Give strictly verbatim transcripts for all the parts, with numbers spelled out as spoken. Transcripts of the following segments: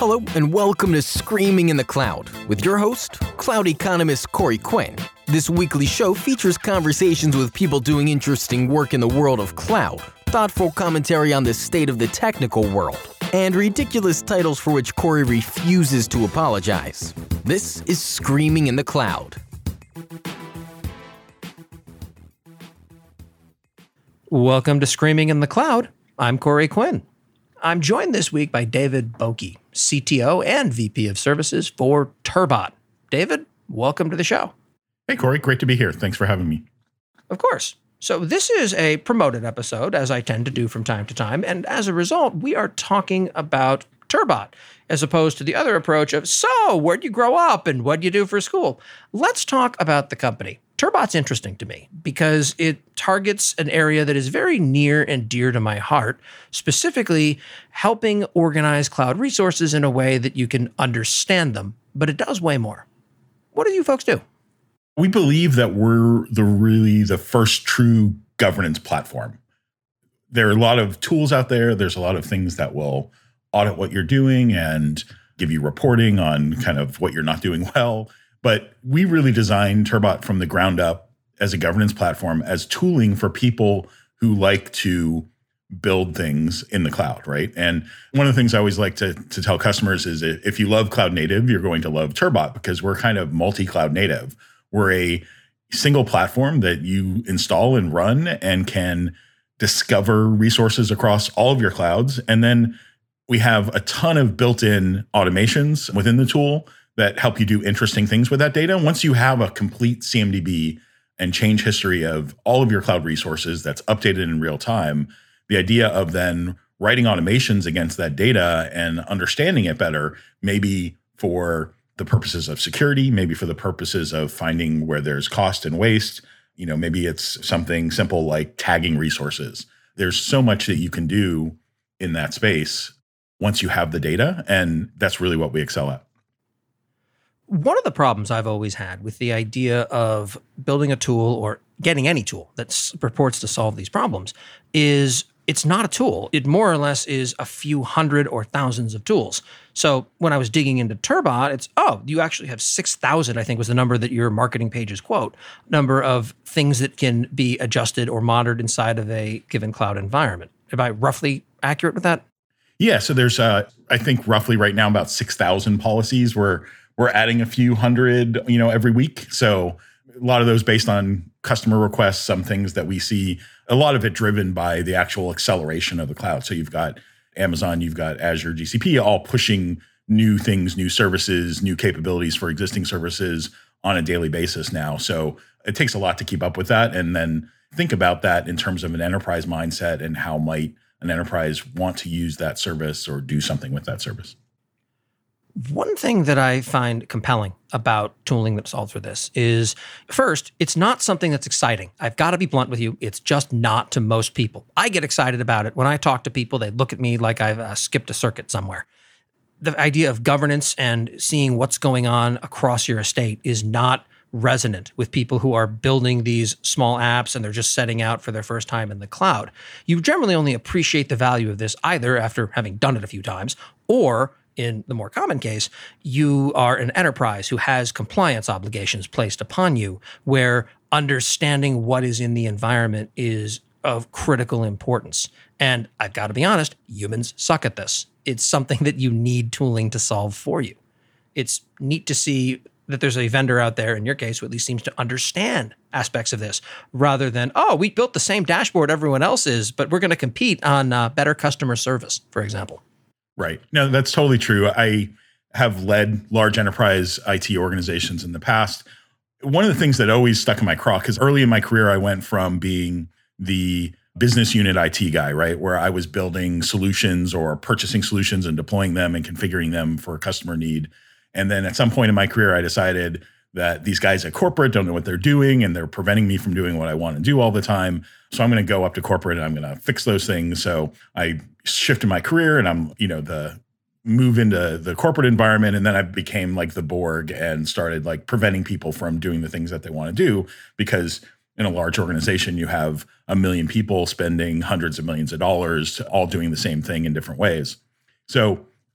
Hello, and welcome to Screaming in the Cloud with your host, cloud economist Corey Quinn. This weekly show features conversations with people doing interesting work in the world of cloud, thoughtful commentary on the state of the technical world, and ridiculous titles for which Corey refuses to apologize. This is Screaming in the Cloud. Welcome to Screaming in the Cloud. I'm Corey Quinn. I'm joined this week by David Boeke, C T O and V P of Services for Turbot. David, welcome to the show. Hey, Corey. Great to be here. Thanks for having me. Of course. So this is a promoted episode, as I tend to do from time to time, and as a result, we are talking about Turbot, as opposed to the other approach of, so, where'd you grow up and what'd you do for school? Let's talk about the company. Turbot's interesting to me because it targets an area that is very near and dear to my heart, specifically helping organize cloud resources in a way that you can understand them, but it does way more. What do you folks do? We believe that we're the really the first true governance platform. There are a lot of tools out there. There's a lot of things that will audit what you're doing and give you reporting on kind of what you're not doing well. But we really designed Turbot from the ground up as a governance platform, as tooling for people who like to build things in the cloud, right? And one of the things I always like to, to tell customers is that if you love cloud native, you're going to love Turbot because we're kind of multi-cloud native. We're a single platform that you install and run and can discover resources across all of your clouds. And then we have a ton of built-in automations within the tool that help you do interesting things with that data. Once you have a complete C M D B and change history of all of your cloud resources that's updated in real time, the idea of then writing automations against that data and understanding it better, maybe for the purposes of security, maybe for the purposes of finding where there's cost and waste, you know, maybe it's something simple like tagging resources. There's so much that you can do in that space once you have the data, and that's really what we excel at. One of the problems I've always had with the idea of building a tool or getting any tool that s- purports to solve these problems is it's not a tool. It more or less is a few hundred or thousands of tools. So when I was digging into Turbot, it's, oh, you actually have six thousand, I think was the number that your marketing pages quote, number of things that can be adjusted or monitored inside of a given cloud environment. Am I roughly accurate with that? Yeah, so there's, uh, I think roughly right now about six thousand policies. We're we're adding a few hundred, you know, every week. So a lot of those based on customer requests, some things that we see, a lot of it driven by the actual acceleration of the cloud. So you've got Amazon, you've got Azure, G C P, all pushing new things, new services, new capabilities for existing services on a daily basis now. So it takes a lot to keep up with that. And then think about that in terms of an enterprise mindset and how might an enterprise want to use that service or do something with that service. One thing that I find compelling about tooling that solves for this is, first, it's not something that's exciting. I've got to be blunt with you. It's just not to most people. I get excited about it. When I talk to people, they look at me like I've uh, skipped a circuit somewhere. The idea of governance and seeing what's going on across your estate is not resonant with people who are building these small apps and they're just setting out for their first time in the cloud. You generally only appreciate the value of this either after having done it a few times, or in the more common case, you are an enterprise who has compliance obligations placed upon you, where understanding what is in the environment is of critical importance. And I've got to be honest, humans suck at this. It's something that you need tooling to solve for you. It's neat to see that there's a vendor out there, in your case, who at least seems to understand aspects of this, rather than, oh, we built the same dashboard everyone else is, but we're going to compete on uh, better customer service, for example. Right. No, that's totally true. I have led large enterprise I T organizations in the past. One of the things that always stuck in my craw, because early in my career, I went from being the business unit I T guy, right, where I was building solutions or purchasing solutions and deploying them and configuring them for a customer need. And then at some point in my career, I decided that these guys at corporate don't know what they're doing and they're preventing me from doing what I want to do all the time. So I'm going to go up to corporate and I'm going to fix those things. So I shifted my career and I'm, you know, the move into the corporate environment. And then I became like the Borg and started like preventing people from doing the things that they want to do, because in a large organization, you have a million people spending hundreds of millions of dollars all doing the same thing in different ways. So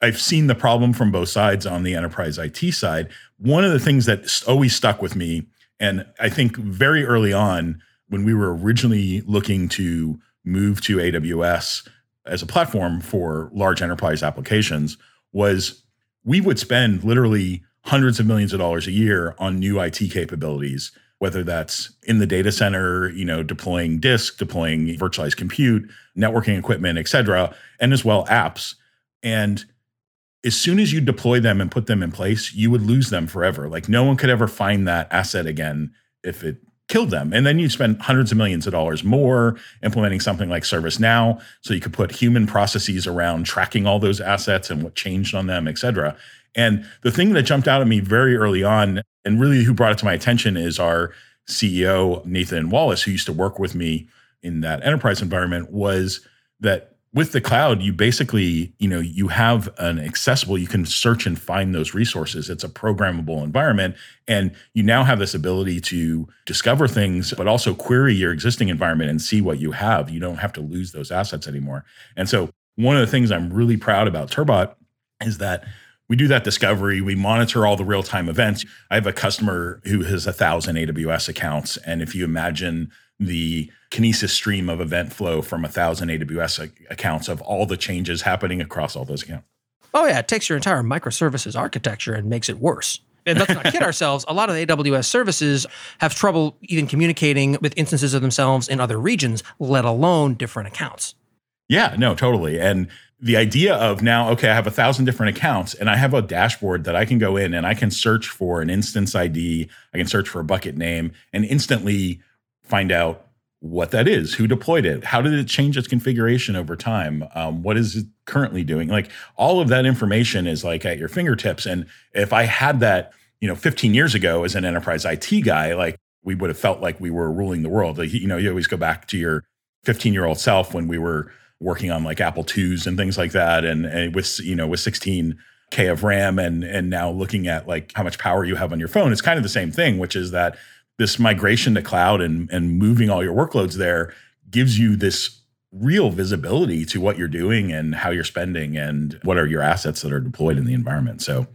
I've seen the problem from both sides on the enterprise I T side. One of the things that always stuck with me, and I think very early on when we were originally looking to move to A W S as a platform for large enterprise applications, was we would spend literally hundreds of millions of dollars a year on new I T capabilities, whether that's in the data center, you know, deploying disk, deploying virtualized compute, networking equipment, et cetera, and as well apps. And as soon as you deploy them and put them in place, you would lose them forever. Like no one could ever find that asset again if it killed them. And then you spend hundreds of millions of dollars more implementing something like ServiceNow, so you could put human processes around tracking all those assets and what changed on them, et cetera. And the thing that jumped out at me very early on, and really who brought it to my attention, is our C E O, Nathan Wallace, who used to work with me in that enterprise environment, was that with the cloud, you basically, you know, you have an accessible, you can search and find those resources. It's a programmable environment. And you now have this ability to discover things, but also query your existing environment and see what you have. You don't have to lose those assets anymore. And so one of the things I'm really proud about Turbot is that we do that discovery. We monitor all the real-time events. I have a customer who has a thousand A W S accounts. And if you imagine the Kinesis stream of event flow from a thousand A W S accounts of all the changes happening across all those accounts. Oh yeah, it takes your entire microservices architecture and makes it worse. And let's not kid ourselves, a lot of the A W S services have trouble even communicating with instances of themselves in other regions, let alone different accounts. Yeah, no, totally. And the idea of now, okay, I have a thousand different accounts and I have a dashboard that I can go in and I can search for an instance I D, I can search for a bucket name and instantly find out what that is, who deployed it, how did it change its configuration over time, um, what is it currently doing? Like all of that information is like at your fingertips. And if I had that, you know, fifteen years ago as an enterprise I T guy, like we would have felt like we were ruling the world. Like, you know, you always go back to your fifteen-year-old self when we were working on like Apple twos and things like that, and, and with, you know, with sixteen K of RAM, and and now looking at like how much power you have on your phone, it's kind of the same thing, which is that this migration to cloud and, and moving all your workloads there gives you this real visibility to what you're doing and how you're spending and what are your assets that are deployed in the environment. So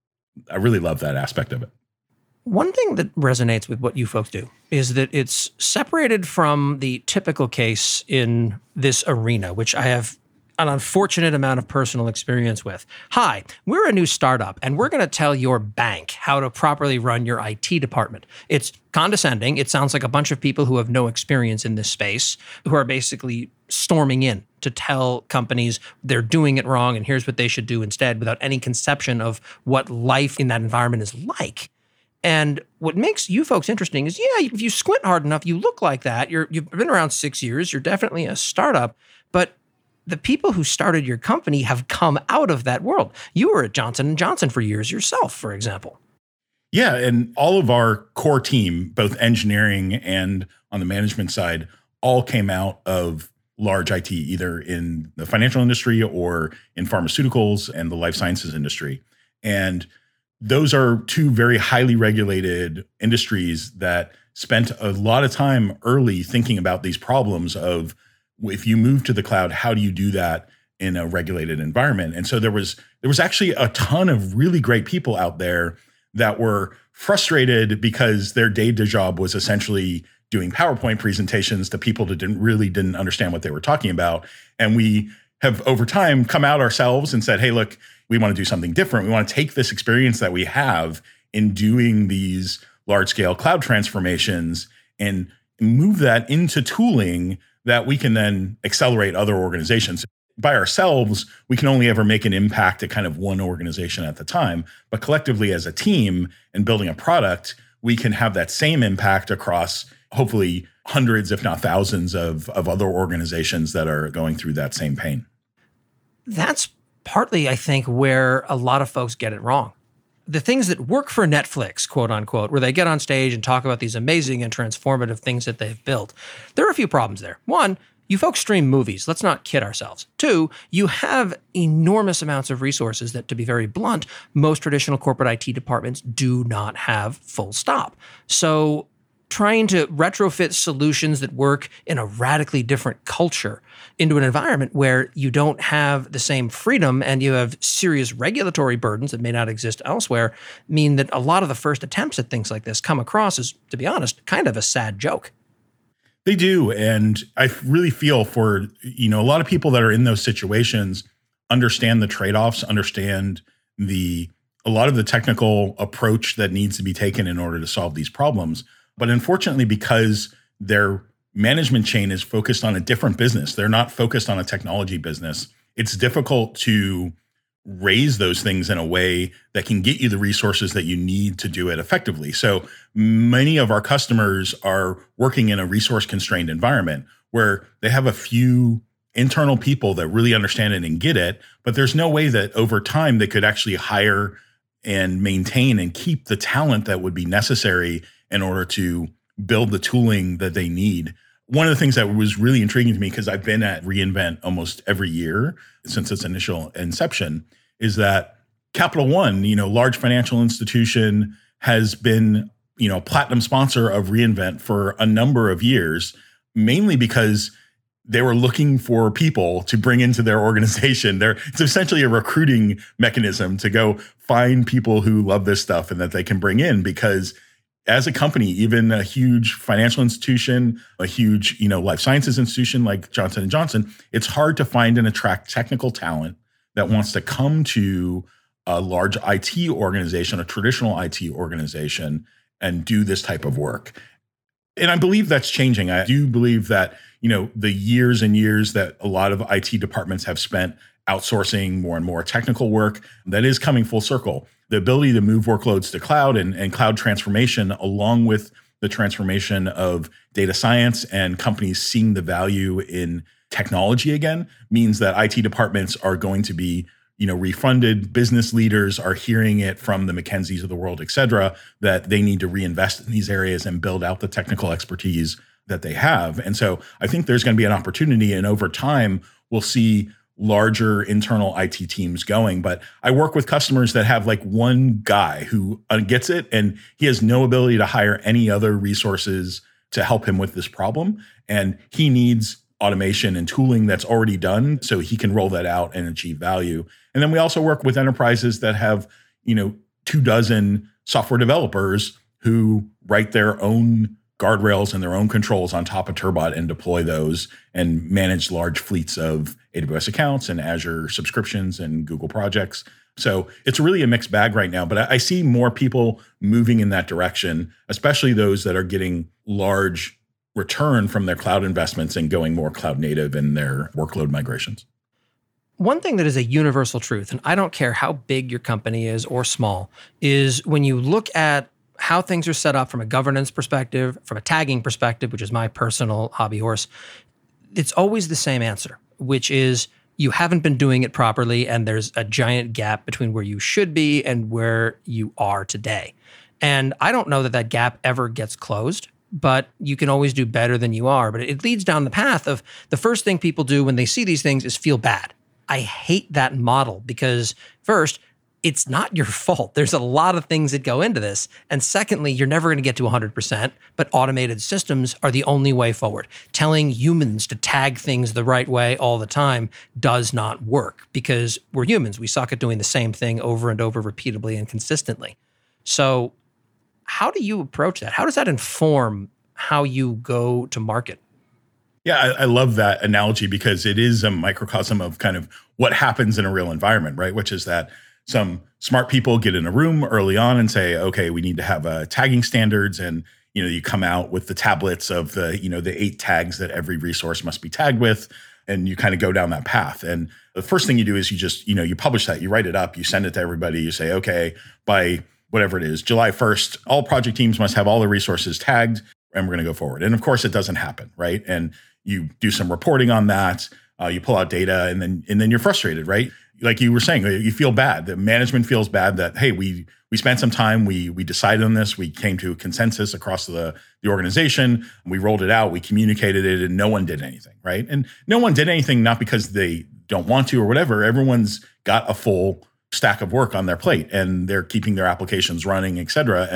I really love that aspect of it. One thing that resonates with what you folks do is that it's separated from the typical case in this arena, which I have an unfortunate amount of personal experience with. Hi, we're a new startup, and we're going to tell your bank how to properly run your I T department. It's condescending. It sounds like a bunch of people who have no experience in this space, who are basically storming in to tell companies they're doing it wrong and here's what they should do instead, without any conception of what life in that environment is like. And what makes you folks interesting is, yeah, if you squint hard enough, you look like that. You're, you've been around six years. You're definitely a startup. But the people who started your company have come out of that world. You were at Johnson and Johnson for years yourself, for example. Yeah, and all of our core team, both engineering and on the management side, all came out of large I T, either in the financial industry or in pharmaceuticals and the life sciences industry. And those are two very highly regulated industries that spent a lot of time early thinking about these problems of, if you move to the cloud, how do you do that in a regulated environment? And so there was there was actually a ton of really great people out there that were frustrated because their day job was essentially doing PowerPoint presentations to people that didn't really didn't understand what they were talking about. And we have over time come out ourselves and said, hey, look, we want to do something different. We want to take this experience that we have in doing these large scale cloud transformations and move that into tooling that we can then accelerate other organizations. By ourselves, we can only ever make an impact at kind of one organization at the time. But collectively as a team and building a product, we can have that same impact across hopefully hundreds, if not thousands of, of other organizations that are going through that same pain. That's partly, I think, where a lot of folks get it wrong. The things that work for Netflix, quote unquote, where they get on stage and talk about these amazing and transformative things that they've built, there are a few problems there. One, you folks stream movies. Let's not kid ourselves. Two, you have enormous amounts of resources that, to be very blunt, most traditional corporate I T departments do not have, full stop. So trying to retrofit solutions that work in a radically different culture into an environment where you don't have the same freedom and you have serious regulatory burdens that may not exist elsewhere, mean that a lot of the first attempts at things like this come across as, to be honest, kind of a sad joke. They do. And I really feel for, you know, a lot of people that are in those situations understand the trade-offs, understand the a lot of the technical approach that needs to be taken in order to solve these problems. But unfortunately, because their management chain is focused on a different business, they're not focused on a technology business, it's difficult to raise those things in a way that can get you the resources that you need to do it effectively. So many of our customers are working in a resource-constrained environment where they have a few internal people that really understand it and get it, but there's no way that over time they could actually hire and maintain and keep the talent that would be necessary in order to build the tooling that they need. One of the things that was really intriguing to me, because I've been at re:Invent almost every year since its initial inception, is that Capital One, you know, large financial institution, has been, you know, a platinum sponsor of re:Invent for a number of years, mainly because they were looking for people to bring into their organization. They're, it's essentially a recruiting mechanism to go find people who love this stuff and that they can bring in, because as a company, even a huge financial institution, a huge, you know, life sciences institution like Johnson and Johnson, it's hard to find and attract technical talent that wants to come to a large I T organization, a traditional I T organization, and do this type of work. And I believe that's changing. I do believe that, you know, the years and years that a lot of I T departments have spent outsourcing more and more technical work, that is coming full circle. The ability to move workloads to cloud and, and cloud transformation, along with the transformation of data science and companies seeing the value in technology again, means that I T departments are going to be, you know, refunded. Business leaders are hearing it from the McKinseys of the world, et cetera, that they need to reinvest in these areas and build out the technical expertise that they have. And so I think there's going to be an opportunity, and over time, we'll see larger internal I T teams going. But I work with customers that have like one guy who gets it, and he has no ability to hire any other resources to help him with this problem. And he needs automation and tooling that's already done so he can roll that out and achieve value. And then we also work with enterprises that have, you know, two dozen software developers who write their own guardrails and their own controls on top of Turbot and deploy those and manage large fleets of A W S accounts and Azure subscriptions and Google projects. So it's really a mixed bag right now, but I, I see more people moving in that direction, especially those that are getting large return from their cloud investments and going more cloud native in their workload migrations. One thing that is a universal truth, and I don't care how big your company is or small, is when you look at how things are set up from a governance perspective, from a tagging perspective, which is my personal hobby horse, it's always the same answer, which is you haven't been doing it properly, and there's a giant gap between where you should be and where you are today. And I don't know that that gap ever gets closed, but you can always do better than you are. But it leads down the path of the first thing people do when they see these things is feel bad. I hate that model because first, it's not your fault. There's a lot of things that go into this. And secondly, you're never going to get to one hundred percent, but automated systems are the only way forward. Telling humans to tag things the right way all the time does not work because we're humans. We suck at doing the same thing over and over repeatedly and consistently. So how do you approach that? How does that inform how you go to market? Yeah, I, I love that analogy because it is a microcosm of kind of what happens in a real environment, right? Which is that some smart people get in a room early on and say, okay, we need to have uh, tagging standards. And, you know, you come out with the tablets of the, you know, the eight tags that every resource must be tagged with. And you kind of go down that path. And the first thing you do is you just, you know, you publish that, you write it up, you send it to everybody. You say, okay, by whatever it is, July first, all project teams must have all the resources tagged and we're going to go forward. And of course it doesn't happen, right? And you do some reporting on that, uh, you pull out data and then, and then you're frustrated, right? Like you were saying, you feel bad. The management feels bad that, hey, we we spent some time, we we decided on this, we came to a consensus across the, the organization, we rolled it out, we communicated it, and no one did anything, right? And no one did anything not because they don't want to or whatever. Everyone's got a full stack of work on their plate and they're keeping their applications running, et cetera. And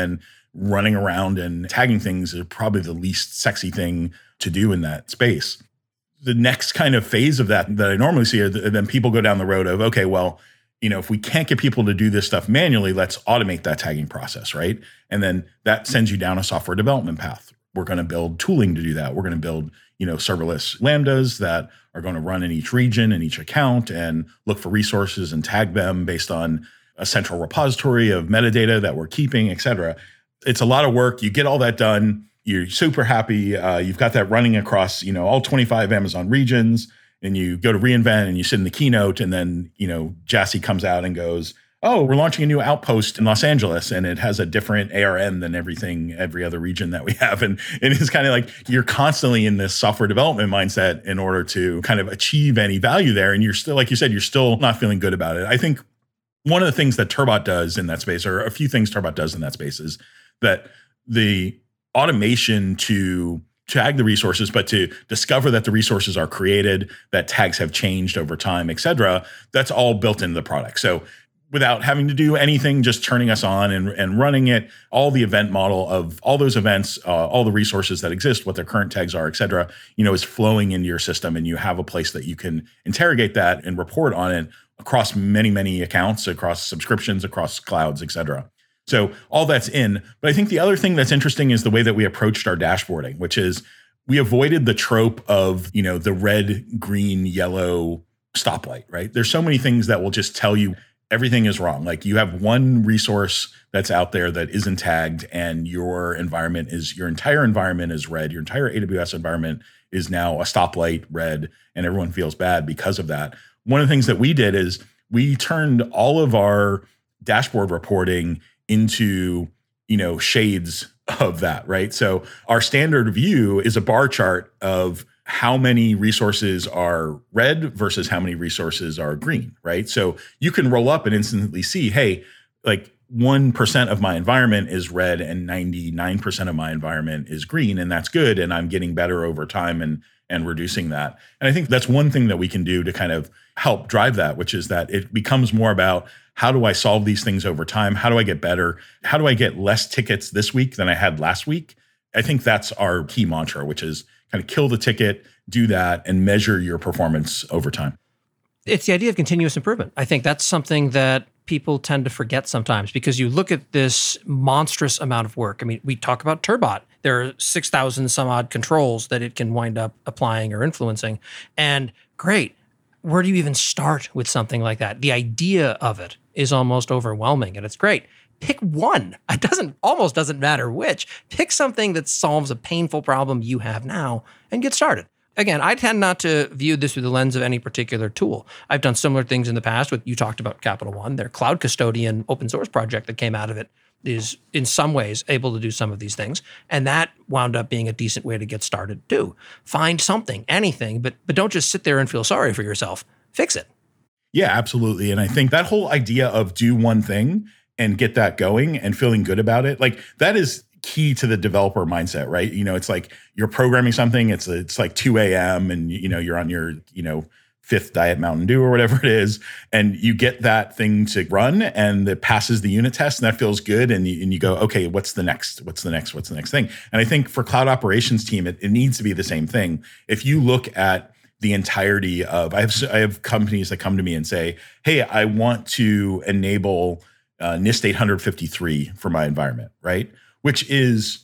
running around and tagging things is probably the least sexy thing to do in that space. The next kind of phase of that that I normally see are then people go down the road of, okay, well, you know, if we can't get people to do this stuff manually, let's automate that tagging process, right? And then that sends you down a software development path. We're going to build tooling to do that. We're going to build, you know, serverless Lambdas that are going to run in each region and each account and look for resources and tag them based on a central repository of metadata that we're keeping, et cetera. It's a lot of work. You get all that done. You're super happy. Uh, you've got that running across, you know, all twenty-five Amazon regions, and you go to reInvent and you sit in the keynote, and then, you know, Jassy comes out and goes, oh, we're launching a new outpost in Los Angeles, and it has a different A R N than everything, every other region that we have. And, and it's kind of like you're constantly in this software development mindset in order to kind of achieve any value there. And you're still, like you said, you're still not feeling good about it. I think one of the things that Turbot does in that space, or a few things Turbot does in that space, is that the automation to tag the resources, but to discover that the resources are created, that tags have changed over time, et cetera, that's all built into the product. So without having to do anything, just turning us on and, and running it, all the event model of all those events, uh, all the resources that exist, what their current tags are, et cetera, you know, is flowing into your system, and you have a place that you can interrogate that and report on it across many, many accounts, across subscriptions, across clouds, et cetera. So all that's in. But I think the other thing that's interesting is the way that we approached our dashboarding, which is we avoided the trope of, you know, the red, green, yellow stoplight, right? There's so many things that will just tell you everything is wrong. Like you have one resource that's out there that isn't tagged, and your environment is, your entire environment is red. Your entire A W S environment is now a stoplight red, and everyone feels bad because of that. One of the things that we did is we turned all of our dashboard reporting into, you know, shades of that, right? So our standard view is a bar chart of how many resources are red versus how many resources are green, right? So you can roll up and instantly see, hey, like one percent of my environment is red and ninety-nine percent of my environment is green, and that's good. And I'm getting better over time and and reducing that. And I think that's one thing that we can do to kind of help drive that, which is that it becomes more about, how do I solve these things over time? How do I get better? How do I get less tickets this week than I had last week? I think that's our key mantra, which is kind of kill the ticket, do that, and measure your performance over time. It's the idea of continuous improvement. I think that's something that people tend to forget sometimes, because you look at this monstrous amount of work. I mean, we talk about Turbot. There are six thousand some odd controls that it can wind up applying or influencing. And great, where do you even start with something like that? The idea of it is almost overwhelming, and it's great. Pick one. It doesn't almost doesn't matter which. Pick something that solves a painful problem you have now and get started. Again, I tend not to view this through the lens of any particular tool. I've done similar things in the past with, you talked about Capital One. Their Cloud Custodian open source project that came out of it is in some ways able to do some of these things. And that wound up being a decent way to get started too. Find something, anything, but but don't just sit there and feel sorry for yourself. Fix it. Yeah, absolutely. And I think that whole idea of do one thing and get that going and feeling good about it, like that is key to the developer mindset, right? You know, it's like you're programming something, it's it's like two a.m. and you know, you're on your, you know, fifth Diet Mountain Dew or whatever it is, and you get that thing to run and it passes the unit test and that feels good. And you, and you go, okay, what's the next, what's the next, what's the next thing? And I think for cloud operations team, it, it needs to be the same thing. If you look at the entirety of, I have, I have companies that come to me and say, hey, I want to enable uh, NIST eight fifty-three for my environment, right? Which is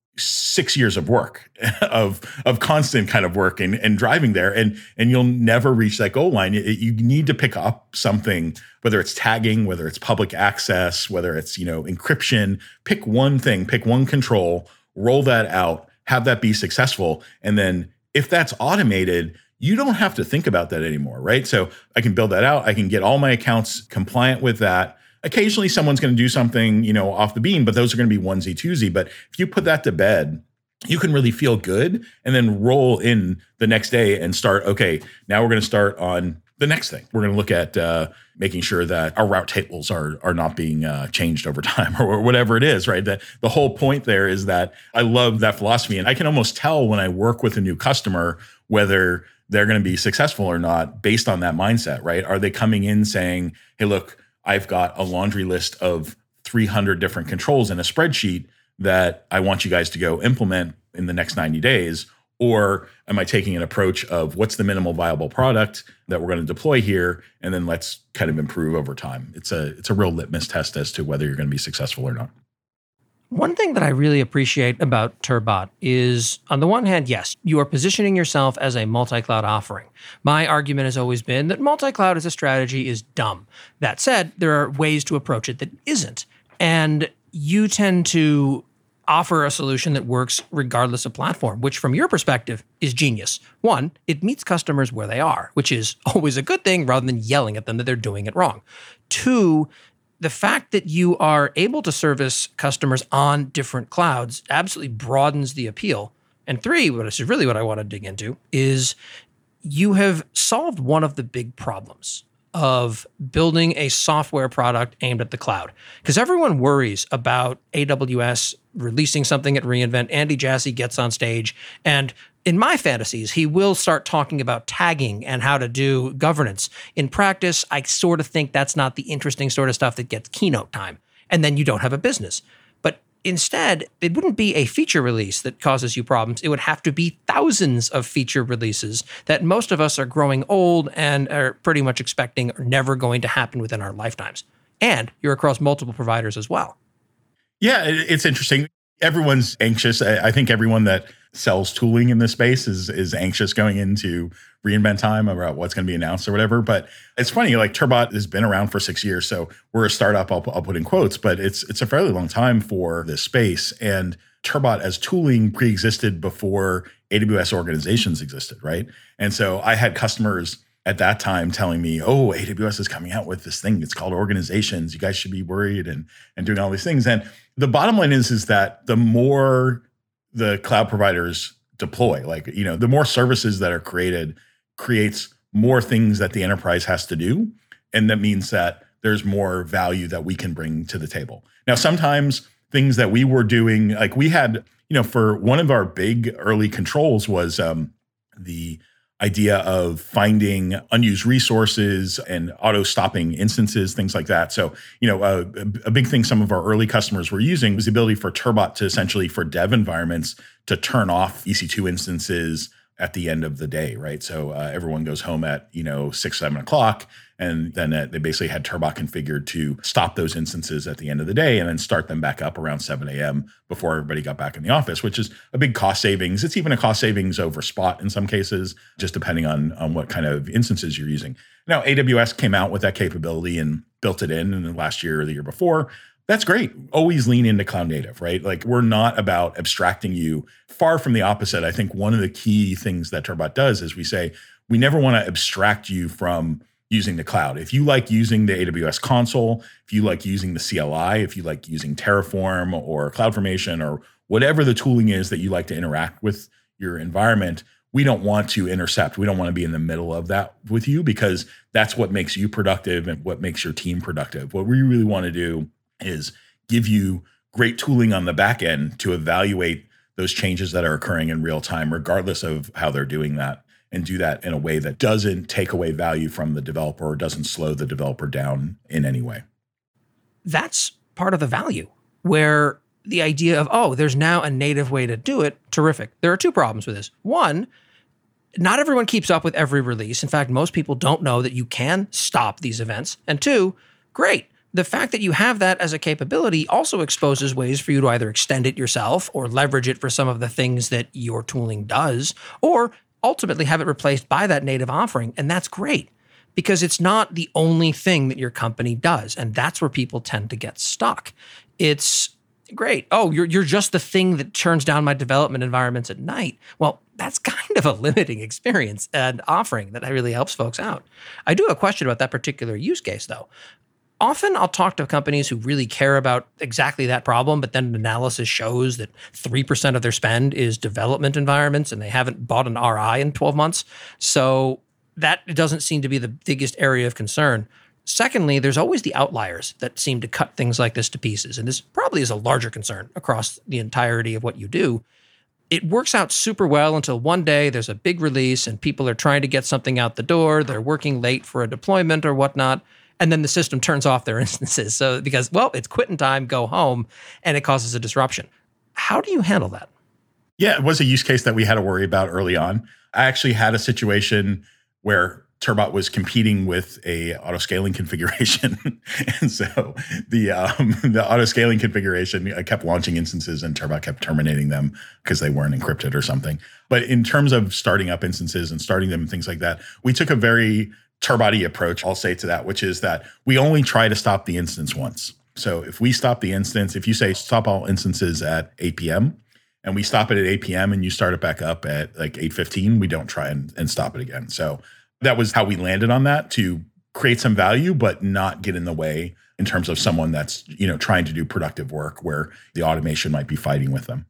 six years of work, of of constant kind of work and, and driving there. And, and you'll never reach that goal line. You, you need to pick up something, whether it's tagging, whether it's public access, whether it's, you know, encryption. Pick one thing, pick one control, roll that out, have that be successful. And then if that's automated, you don't have to think about that anymore, right? So I can build that out. I can get all my accounts compliant with that. Occasionally someone's going to do something, you know, off the beam, but those are going to be onesie twosie. But if you put that to bed, you can really feel good and then roll in the next day and start, okay, now we're going to start on the next thing. We're going to look at uh, making sure that our route tables are are not being uh, changed over time or whatever it is, right? That the whole point there is that I love that philosophy. And I can almost tell when I work with a new customer whether they're going to be successful or not based on that mindset, right? Are they coming in saying, hey, look, I've got a laundry list of three hundred different controls in a spreadsheet. that I want you guys to go implement in the next ninety days? Or am I taking an approach of what's the minimal viable product that we're going to deploy here, and then let's kind of improve over time? It's a it's a real litmus test as to whether you're going to be successful or not. One thing that I really appreciate about Turbot is, on the one hand, yes, you are positioning yourself as a multi-cloud offering. My argument has always been that multi-cloud as a strategy is dumb. That said, there are ways to approach it that isn't. And you tend to offer a solution that works regardless of platform, which from your perspective is genius. One, it meets customers where they are, which is always a good thing rather than yelling at them that they're doing it wrong. Two, the fact that you are able to service customers on different clouds absolutely broadens the appeal. And three, which is really what I want to dig into, is you have solved one of the big problems of building a software product aimed at the cloud. Because everyone worries about A W S releasing something at reInvent. Andy Jassy gets on stage, and in my fantasies, he will start talking about tagging and how to do governance. In practice, I sort of think that's not the interesting sort of stuff that gets keynote time. And then you don't have a business. But instead, it wouldn't be a feature release that causes you problems. It would have to be thousands of feature releases that most of us are growing old and are pretty much expecting are never going to happen within our lifetimes. And you're across multiple providers as well. Yeah, it's interesting. Everyone's anxious. I think everyone that sells tooling in this space is is anxious going into reInvent time about what's going to be announced or whatever. But it's funny, like Turbot has been around for six years. So we're a startup, I'll, I'll put in quotes, but it's it's a fairly long time for this space. And Turbot as tooling pre-existed before A W S organizations existed, right? And so I had customers at that time telling me, oh, A W S is coming out with this thing. It's called organizations. You guys should be worried and, and doing all these things. And the bottom line is, is that the more the cloud providers deploy, like, you know, the more services that are created creates more things that the enterprise has to do. And that means that there's more value that we can bring to the table. Now, sometimes things that we were doing, like we had, you know, for one of our big early controls was um, the idea of finding unused resources and auto stopping instances, things like that. So, you know, a, a big thing some of our early customers were using was the ability for Turbot to essentially, for dev environments, to turn off E C two instances at the end of the day, right? So uh, everyone goes home at, you know, six, seven o'clock. And then uh, they basically had Turbot configured to stop those instances at the end of the day and then start them back up around seven a.m. before everybody got back in the office, which is a big cost savings. It's even a cost savings over Spot in some cases, just depending on, on what kind of instances you're using. Now, A W S came out with that capability and built it in in the last year or the year before. That's great. Always lean into cloud native, right? Like, we're not about abstracting you. Far from the opposite. I think one of the key things that Turbot does is we say, we never want to abstract you from using the cloud. If you like using the A W S console, if you like using the C L I, if you like using Terraform or CloudFormation or whatever the tooling is that you like to interact with your environment, we don't want to intercept. We don't want to be in the middle of that with you, because that's what makes you productive and what makes your team productive. What we really want to do is give you great tooling on the back end to evaluate those changes that are occurring in real time, regardless of how they're doing that, and do that in a way that doesn't take away value from the developer or doesn't slow the developer down in any way. That's part of the value, where the idea of, oh, there's now a native way to do it, terrific. There are two problems with this. One, not everyone keeps up with every release. In fact, most people don't know that you can stop these events. And two, great. The fact that you have that as a capability also exposes ways for you to either extend it yourself or leverage it for some of the things that your tooling does, or ultimately have it replaced by that native offering. And that's great, because it's not the only thing that your company does. And that's where people tend to get stuck. It's great. Oh, you're you're just the thing that turns down my development environments at night. Well, that's kind of a limiting experience and offering that really helps folks out. I do have a question about that particular use case, though. Often I'll talk to companies who really care about exactly that problem, but then analysis shows that three percent of their spend is development environments and they haven't bought an R I in twelve months. So that doesn't seem to be the biggest area of concern. Secondly, there's always the outliers that seem to cut things like this to pieces. And this probably is a larger concern across the entirety of what you do. It works out super well until one day there's a big release and people are trying to get something out the door. They're working late for a deployment or whatnot. And then the system turns off their instances. So because, well, it's quitting time, go home, and it causes a disruption. How do you handle that? Yeah, it was a use case that we had to worry about early on. I actually had a situation where Turbot was competing with a auto scaling configuration. And so the um, the auto scaling configuration, I kept launching instances and Turbot kept terminating them because they weren't encrypted or something. But in terms of starting up instances and starting them and things like that, we took a very Turbot-y approach, I'll say to that, which is that we only try to stop the instance once. So if we stop the instance, if you say stop all instances at eight p.m., and we stop it at eight p.m. and you start it back up at like eight fifteen, we don't try and, and stop it again. So that was how we landed on that, to create some value, but not get in the way in terms of someone that's, you know, trying to do productive work where the automation might be fighting with them.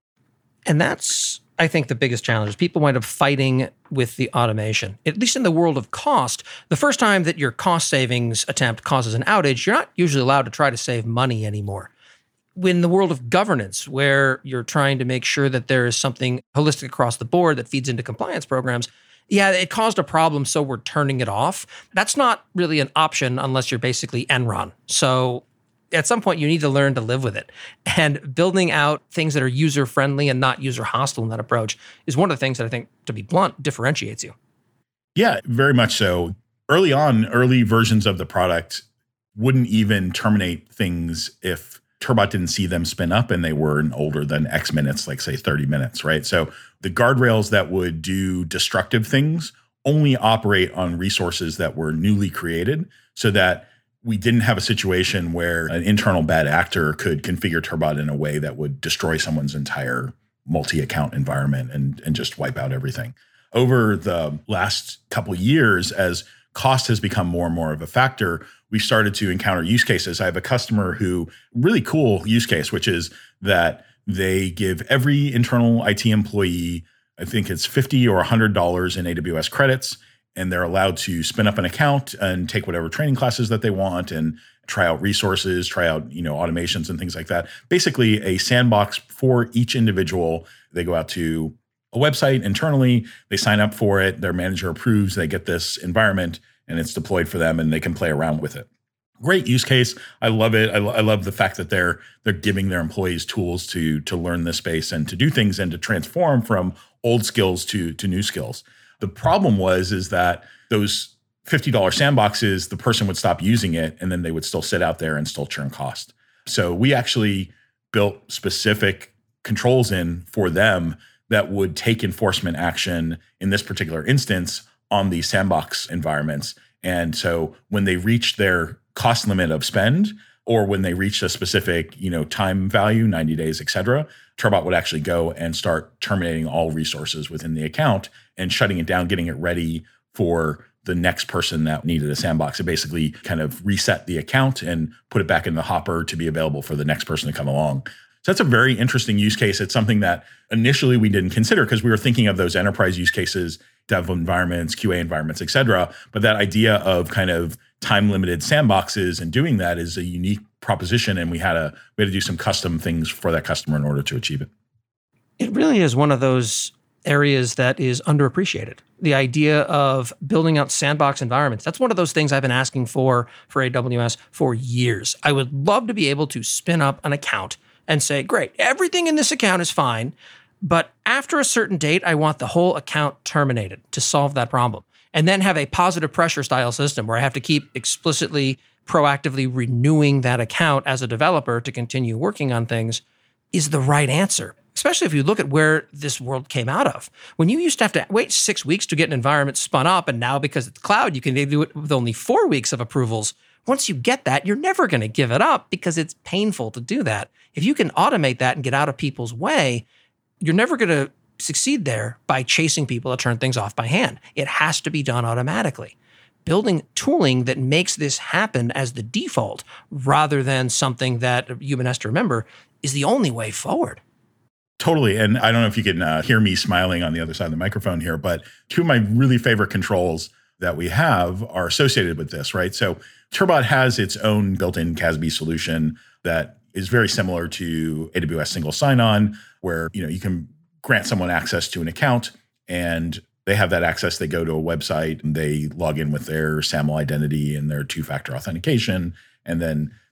And that's, I think, the biggest challenge is people wind up fighting with the automation. At least in the world of cost, the first time that your cost savings attempt causes an outage, you're not usually allowed to try to save money anymore. In the world of governance, where you're trying to make sure that there is something holistic across the board that feeds into compliance programs, yeah, it caused a problem, so we're turning it off. That's not really an option unless you're basically Enron. So at some point, you need to learn to live with it. And building out things that are user-friendly and not user-hostile in that approach is one of the things that I think, to be blunt, differentiates you. Yeah, very much so. Early on, early versions of the product wouldn't even terminate things if Turbot didn't see them spin up and they weren't older than X minutes, like say thirty minutes, right? So the guardrails that would do destructive things only operate on resources that were newly created, so that we didn't have a situation where an internal bad actor could configure Turbot in a way that would destroy someone's entire multi-account environment and, and just wipe out everything. Over the last couple of years, as cost has become more and more of a factor, we started to encounter use cases. I have a customer who, really cool use case, which is that they give every internal I T employee, I think it's fifty or one hundred dollars in A W S credits, and they're allowed to spin up an account and take whatever training classes that they want and try out resources, try out, you know, automations and things like that. Basically a sandbox for each individual. They go out to a website internally, they sign up for it, their manager approves, they get this environment and it's deployed for them and they can play around with it. Great use case. I love it. I, lo- I love the fact that they're they're giving their employees tools to to learn this space and to do things and to transform from old skills to to new skills. The problem was is that those fifty dollars sandboxes, the person would stop using it and then they would still sit out there and still churn cost. So we actually built specific controls in for them that would take enforcement action in this particular instance on these sandbox environments. And so when they reach their cost limit of spend, or when they reached a specific, you know, time value, ninety days, et cetera, Turbot would actually go and start terminating all resources within the account and shutting it down, getting it ready for the next person that needed a sandbox. It basically kind of reset the account and put it back in the hopper to be available for the next person to come along. So that's a very interesting use case. It's something that initially we didn't consider because we were thinking of those enterprise use cases, dev environments, Q A environments, et cetera. But that idea of kind of time-limited sandboxes and doing that is a unique proposition, and we had to we had to do some custom things for that customer in order to achieve it. It really is one of those areas that is underappreciated. The idea of building out sandbox environments. That's one of those things I've been asking for for A W S for years. I would love to be able to spin up an account and say, great, everything in this account is fine, but after a certain date, I want the whole account terminated to solve that problem. And then have a positive pressure style system where I have to keep explicitly, proactively renewing that account as a developer to continue working on things is the right answer. Especially if you look at where this world came out of. When you used to have to wait six weeks to get an environment spun up, and now because it's cloud, you can do it with only four weeks of approvals. Once you get that, you're never going to give it up because it's painful to do that. If you can automate that and get out of people's way, you're never going to succeed there by chasing people to turn things off by hand. It has to be done automatically. Building tooling that makes this happen as the default rather than something that a human has to remember is the only way forward. Totally. And I don't know if you can uh, hear me smiling on the other side of the microphone here, but two of my really favorite controls that we have are associated with this, right? So Turbot has its own built-in C A S B solution that is very similar to A W S single sign-on, where, you know, you can grant someone access to an account and they have that access. They go to a website and they log in with their SAML identity and their two-factor authentication, and then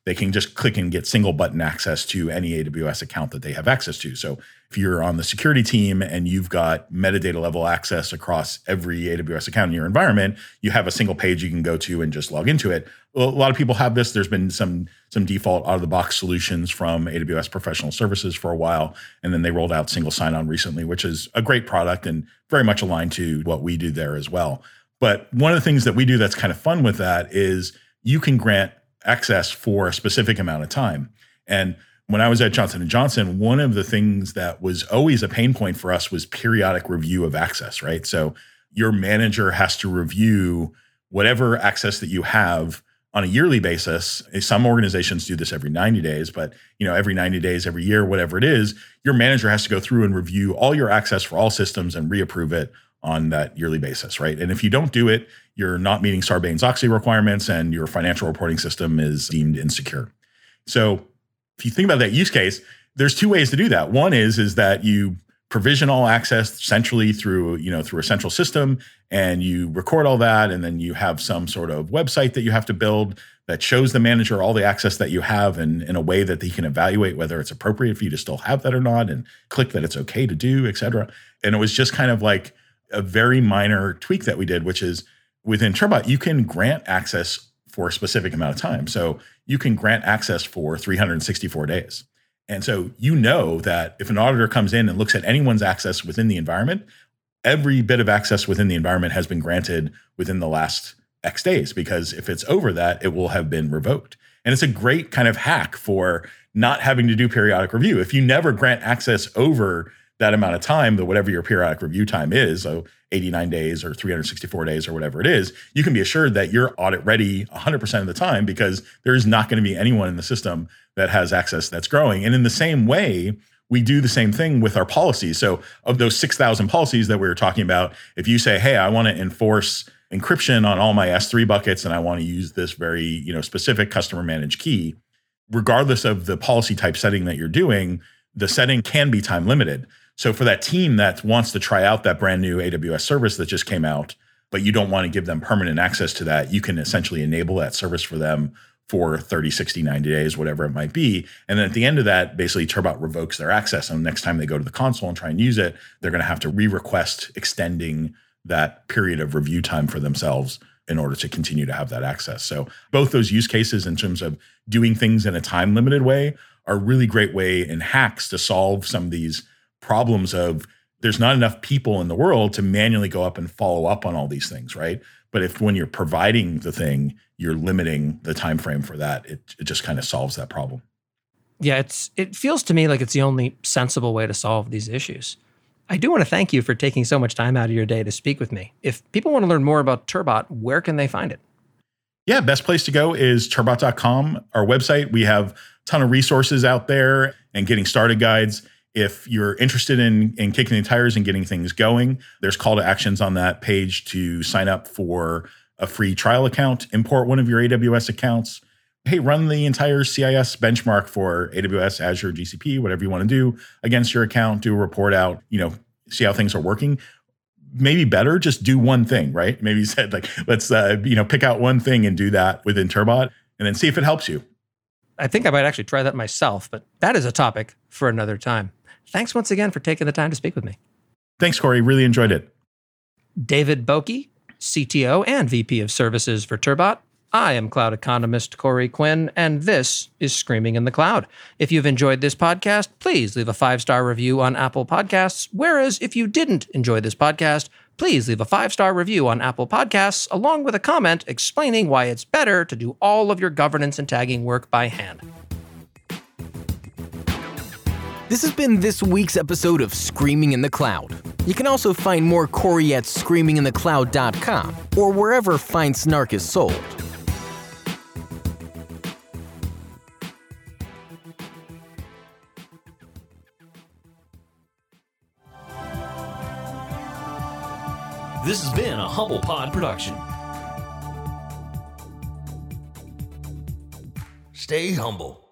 they can just click and get single button access to any A W S account that they have access to. So if you're on the security team and you've got metadata level access across every A W S account in your environment, you have a single page you can go to and just log into it. Well, a lot of people have this. There's been some some default out of the box solutions from A W S Professional Services for a while, and then they rolled out single sign-on recently, which is a great product and very much aligned to what we do there as well. But one of the things that we do that's kind of fun with that is you can grant access for a specific amount of time. And when I was at Johnson and Johnson, one of the things that was always a pain point for us was periodic review of access, right? So your manager has to review whatever access that you have on a yearly basis. Some organizations do this every ninety days, but you know, every ninety days, every year, whatever it is, your manager has to go through and review all your access for all systems and reapprove it on that yearly basis, right? And if you don't do it, you're not meeting Sarbanes-Oxley requirements and your financial reporting system is deemed insecure. So if you think about that use case, there's two ways to do that. One is, is that you provision all access centrally through, you know, through a central system, and you record all that, and then you have some sort of website that you have to build that shows the manager all the access that you have in, in a way that he can evaluate whether it's appropriate for you to still have that or not, and click that it's okay to do, et cetera. And it was just kind of like a very minor tweak that we did, which is within Turbot, you can grant access for a specific amount of time. So you can grant access for three hundred sixty-four days. And so you know that if an auditor comes in and looks at anyone's access within the environment, every bit of access within the environment has been granted within the last X days, because if it's over that, it will have been revoked. And it's a great kind of hack for not having to do periodic review. If you never grant access over that amount of time, that whatever your periodic review time is, so eighty-nine days or three hundred sixty-four days or whatever it is, you can be assured that you're audit ready one hundred percent of the time, because there's not going to be anyone in the system that has access that's growing. And in the same way, we do the same thing with our policies. So of those six thousand policies that we were talking about, if you say, hey, I want to enforce encryption on all my S three buckets and I want to use this very, you know, specific customer managed key, regardless of the policy type setting that you're doing, the setting can be time limited. So for that team that wants to try out that brand new A W S service that just came out, but you don't want to give them permanent access to that, you can essentially enable that service for them for thirty, sixty, ninety days, whatever it might be. And then at the end of that, basically Turbot revokes their access. And the next time they go to the console and try and use it, they're going to have to re-request extending that period of review time for themselves in order to continue to have that access. So both those use cases in terms of doing things in a time limited way are a really great way in hacks to solve some of these problems of there's not enough people in the world to manually go up and follow up on all these things, right? But if when you're providing the thing, you're limiting the time frame for that, it, it just kind of solves that problem. Yeah, it's it feels to me like it's the only sensible way to solve these issues. I do want to thank you for taking so much time out of your day to speak with me. If people want to learn more about Turbot, where can they find it? Yeah, best place to go is turbot dot com, our website. We have a ton of resources out there and getting started guides. If you're interested in, in kicking the tires and getting things going, there's call to actions on that page to sign up for a free trial account, import one of your A W S accounts. Hey, run the entire C I S benchmark for A W S, Azure, G C P, whatever you want to do against your account, do a report out, you know, see how things are working. Maybe better, just do one thing, right? Maybe you said like, let's, uh, you know, pick out one thing and do that within Turbot and then see if it helps you. I think I might actually try that myself, but that is a topic for another time. Thanks once again for taking the time to speak with me. Thanks, Corey. Really enjoyed it. David Boki, C T O and V P of Services for Turbot. I am cloud economist Corey Quinn, and this is Screaming in the Cloud. If you've enjoyed this podcast, please leave a five-star review on Apple Podcasts, whereas if you didn't enjoy this podcast, please leave a five-star review on Apple Podcasts, along with a comment explaining why it's better to do all of your governance and tagging work by hand. This has been this week's episode of Screaming in the Cloud. You can also find more Corey at screaming in the cloud dot com or wherever fine snark is sold. This has been a Humble Pod production. Stay humble.